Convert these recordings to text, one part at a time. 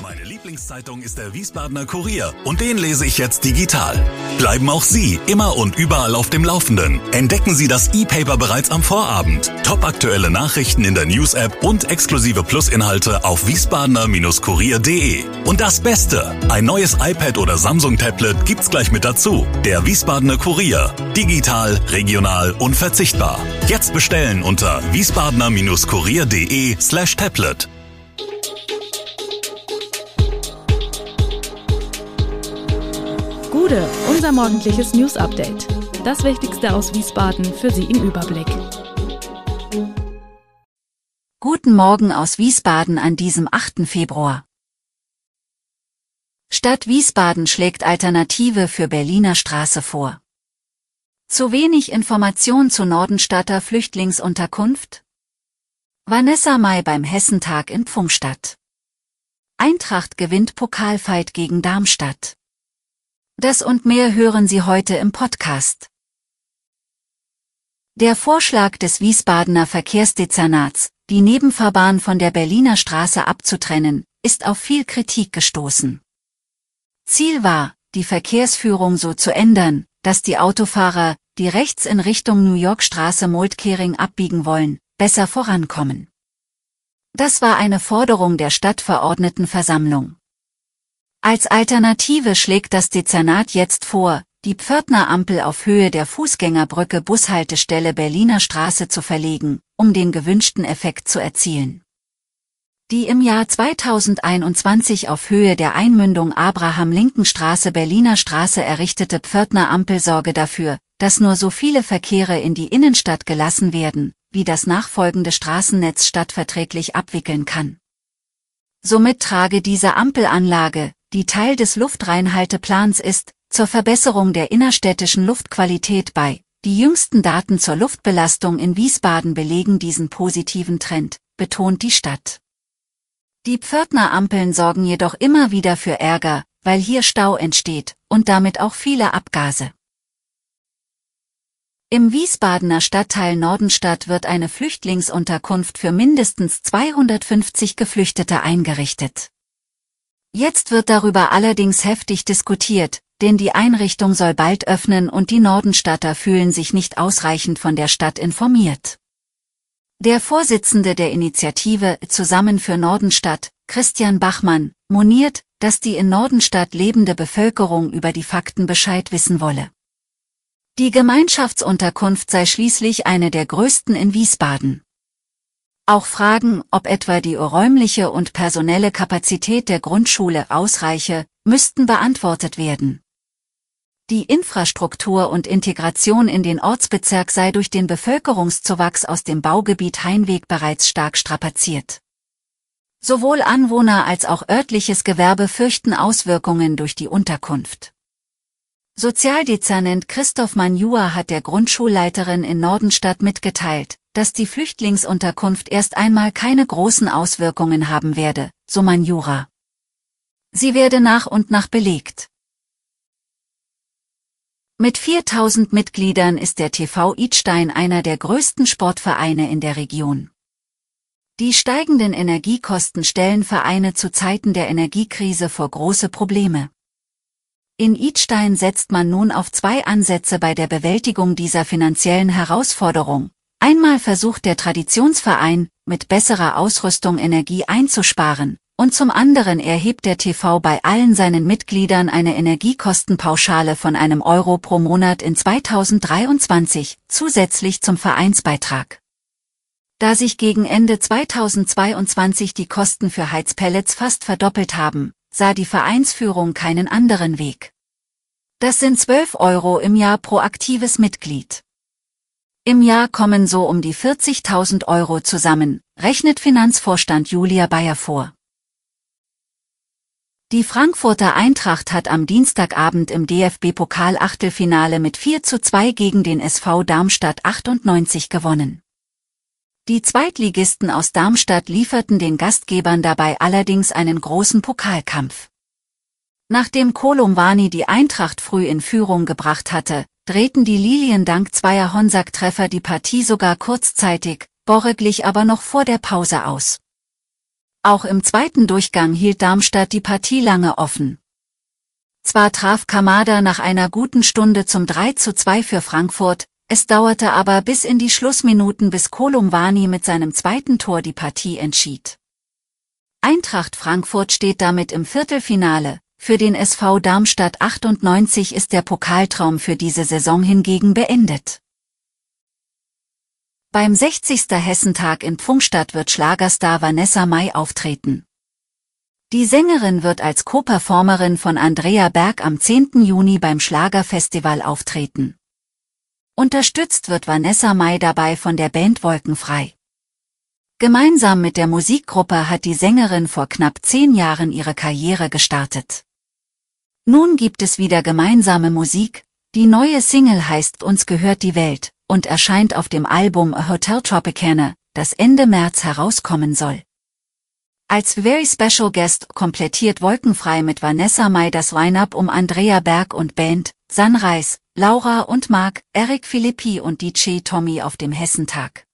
Meine Lieblingszeitung ist der Wiesbadener Kurier und den lese ich jetzt digital. Bleiben auch Sie immer und überall auf dem Laufenden. Entdecken Sie das E-Paper bereits am Vorabend. Topaktuelle Nachrichten in der News-App und exklusive Plusinhalte auf wiesbadener-kurier.de. Und das Beste, ein neues iPad oder Samsung-Tablet gibt's gleich mit dazu. Der Wiesbadener Kurier. Digital, regional, unverzichtbar. Jetzt bestellen unter wiesbadener-kurier.de/tablet. Gude, unser morgendliches News-Update. Das Wichtigste aus Wiesbaden für Sie im Überblick. Guten Morgen aus Wiesbaden an diesem 8. Februar. Stadt Wiesbaden schlägt Alternative für Berliner Straße vor. Zu wenig Information zu Nordenstadter Flüchtlingsunterkunft? Vanessa May beim Hessentag in Pfungstadt. Eintracht gewinnt Pokalfight gegen Darmstadt. Das und mehr hören Sie heute im Podcast. Der Vorschlag des Wiesbadener Verkehrsdezernats, die Nebenfahrbahn von der Berliner Straße abzutrennen, ist auf viel Kritik gestoßen. Ziel war, die Verkehrsführung so zu ändern, dass die Autofahrer, die rechts in Richtung New York Straße Moldkering abbiegen wollen, besser vorankommen. Das war eine Forderung der Stadtverordnetenversammlung. Als Alternative schlägt das Dezernat jetzt vor, die Pförtnerampel auf Höhe der Fußgängerbrücke Bushaltestelle Berliner Straße zu verlegen, um den gewünschten Effekt zu erzielen. Die im Jahr 2021 auf Höhe der Einmündung Abraham-Linken-Straße Berliner Straße errichtete Pförtnerampel sorge dafür, dass nur so viele Verkehre in die Innenstadt gelassen werden, wie das nachfolgende Straßennetz stadtverträglich abwickeln kann. Somit trage diese Ampelanlage, die Teil des Luftreinhalteplans ist, zur Verbesserung der innerstädtischen Luftqualität bei. Die jüngsten Daten zur Luftbelastung in Wiesbaden belegen diesen positiven Trend, betont die Stadt. Die Pförtnerampeln sorgen jedoch immer wieder für Ärger, weil hier Stau entsteht und damit auch viele Abgase. Im Wiesbadener Stadtteil Nordenstadt wird eine Flüchtlingsunterkunft für mindestens 250 Geflüchtete eingerichtet. Jetzt wird darüber allerdings heftig diskutiert, denn die Einrichtung soll bald öffnen und die Nordenstadter fühlen sich nicht ausreichend von der Stadt informiert. Der Vorsitzende der Initiative Zusammen für Nordenstadt, Christian Bachmann, moniert, dass die in Nordenstadt lebende Bevölkerung über die Fakten Bescheid wissen wolle. Die Gemeinschaftsunterkunft sei schließlich eine der größten in Wiesbaden. Auch Fragen, ob etwa die räumliche und personelle Kapazität der Grundschule ausreiche, müssten beantwortet werden. Die Infrastruktur und Integration in den Ortsbezirk sei durch den Bevölkerungszuwachs aus dem Baugebiet Heinweg bereits stark strapaziert. Sowohl Anwohner als auch örtliches Gewerbe fürchten Auswirkungen durch die Unterkunft. Sozialdezernent Christoph Manjua hat der Grundschulleiterin in Nordenstadt mitgeteilt, dass die Flüchtlingsunterkunft erst einmal keine großen Auswirkungen haben werde, so Manjura. Sie werde nach und nach belegt. Mit 4000 Mitgliedern ist der TV Idstein einer der größten Sportvereine in der Region. Die steigenden Energiekosten stellen Vereine zu Zeiten der Energiekrise vor große Probleme. In Idstein setzt man nun auf 2 Ansätze bei der Bewältigung dieser finanziellen Herausforderung. Einmal versucht der Traditionsverein, mit besserer Ausrüstung Energie einzusparen, und zum anderen erhebt der TV bei allen seinen Mitgliedern eine Energiekostenpauschale von €1 pro Monat in 2023, zusätzlich zum Vereinsbeitrag. Da sich gegen Ende 2022 die Kosten für Heizpellets fast verdoppelt haben, sah die Vereinsführung keinen anderen Weg. Das sind €12 im Jahr pro aktives Mitglied. Im Jahr kommen so um die 40.000 € zusammen, rechnet Finanzvorstand Julia Bayer vor. Die Frankfurter Eintracht hat am Dienstagabend im DFB-Pokal-Achtelfinale mit 4:2 gegen den SV Darmstadt 98 gewonnen. Die Zweitligisten aus Darmstadt lieferten den Gastgebern dabei allerdings einen großen Pokalkampf. Nachdem Kolombani die Eintracht früh in Führung gebracht hatte, drehten die Lilien dank zweier Honsack-Treffer die Partie sogar kurzzeitig, Borre glich aber noch vor der Pause aus. Auch im zweiten Durchgang hielt Darmstadt die Partie lange offen. Zwar traf Kamada nach einer guten Stunde zum 3:2 für Frankfurt, es dauerte aber bis in die Schlussminuten, bis Kolomuani mit seinem zweiten Tor die Partie entschied. Eintracht Frankfurt steht damit im Viertelfinale, für den SV Darmstadt 98 ist der Pokaltraum für diese Saison hingegen beendet. Beim 60. Hessentag in Pfungstadt wird Schlagerstar Vanessa Mai auftreten. Die Sängerin wird als Co-Performerin von Andrea Berg am 10. Juni beim Schlagerfestival auftreten. Unterstützt wird Vanessa Mai dabei von der Band Wolkenfrei. Gemeinsam mit der Musikgruppe hat die Sängerin vor knapp 10 Jahren ihre Karriere gestartet. Nun gibt es wieder gemeinsame Musik, die neue Single heißt Uns gehört die Welt und erscheint auf dem Album A Hotel Tropicana, das Ende März herauskommen soll. Als Very Special Guest komplettiert Wolkenfrei mit Vanessa Mai das Line-Up um Andrea Berg und Band, Sunrise, Laura und Marc, Eric Philippi und DJ Tommy auf dem Hessentag.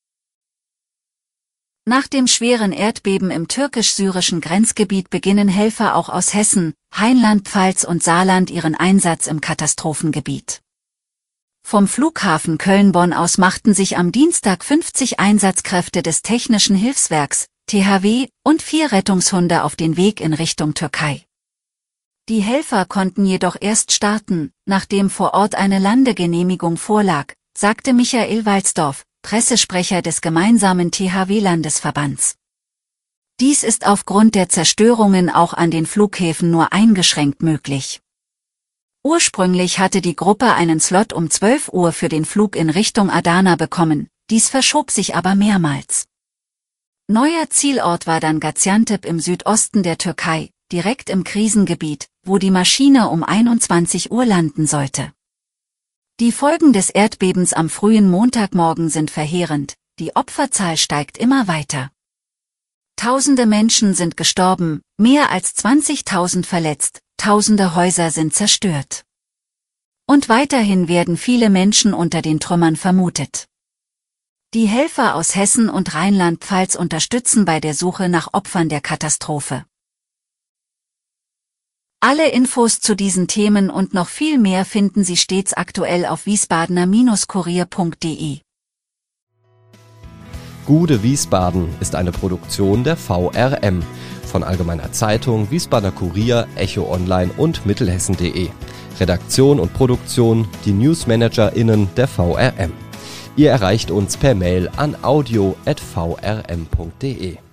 Nach dem schweren Erdbeben im türkisch-syrischen Grenzgebiet beginnen Helfer auch aus Hessen, Rheinland-Pfalz und Saarland ihren Einsatz im Katastrophengebiet. Vom Flughafen Köln-Bonn aus machten sich am Dienstag 50 Einsatzkräfte des Technischen Hilfswerks, THW, und 4 Rettungshunde auf den Weg in Richtung Türkei. Die Helfer konnten jedoch erst starten, nachdem vor Ort eine Landegenehmigung vorlag, sagte Michael Walsdorf, Pressesprecher des gemeinsamen THW-Landesverbands. Dies ist aufgrund der Zerstörungen auch an den Flughäfen nur eingeschränkt möglich. Ursprünglich hatte die Gruppe einen Slot um 12 Uhr für den Flug in Richtung Adana bekommen, dies verschob sich aber mehrmals. Neuer Zielort war dann Gaziantep im Südosten der Türkei, direkt im Krisengebiet, wo die Maschine um 21 Uhr landen sollte. Die Folgen des Erdbebens am frühen Montagmorgen sind verheerend, die Opferzahl steigt immer weiter. Tausende Menschen sind gestorben, mehr als 20.000 verletzt, tausende Häuser sind zerstört. Und weiterhin werden viele Menschen unter den Trümmern vermutet. Die Helfer aus Hessen und Rheinland-Pfalz unterstützen bei der Suche nach Opfern der Katastrophe. Alle Infos zu diesen Themen und noch viel mehr finden Sie stets aktuell auf wiesbadener-kurier.de. Gude Wiesbaden ist eine Produktion der VRM von Allgemeiner Zeitung, Wiesbadener Kurier, Echo Online und Mittelhessen.de. Redaktion und Produktion die NewsmanagerInnen der VRM. Ihr erreicht uns per Mail an audio@vrm.de.